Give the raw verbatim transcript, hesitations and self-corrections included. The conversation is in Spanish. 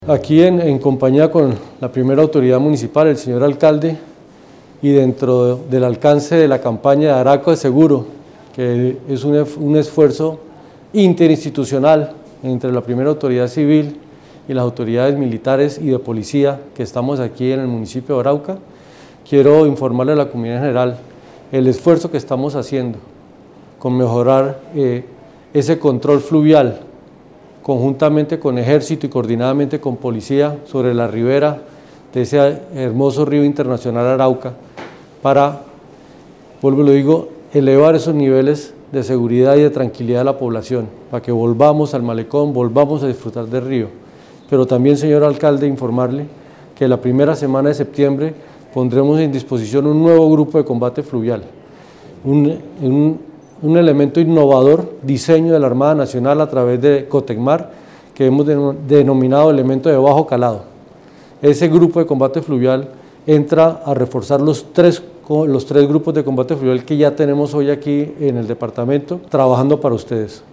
Aquí en, en compañía con la primera autoridad municipal, el señor alcalde, y dentro del alcance de la campaña de Arauca Seguro, que es un, un esfuerzo interinstitucional entre la primera autoridad civil y las autoridades militares y de policía que estamos aquí en el municipio de Arauca, quiero informarle a la comunidad en general el esfuerzo que estamos haciendo con mejorar eh, ese control fluvial, conjuntamente con Ejército y coordinadamente con Policía sobre la ribera de ese hermoso río internacional Arauca, para, vuelvo y lo digo, elevar esos niveles de seguridad y de tranquilidad de la población, para que volvamos al malecón, volvamos a disfrutar del río. Pero también, señor alcalde, informarle que la primera semana de septiembre pondremos en disposición un nuevo grupo de combate fluvial, un, un un elemento innovador, diseño de la Armada Nacional a través de Cotecmar, que hemos denominado elemento de bajo calado. Ese grupo de combate fluvial entra a reforzar los tres, los tres grupos de combate fluvial que ya tenemos hoy aquí en el departamento, trabajando para ustedes.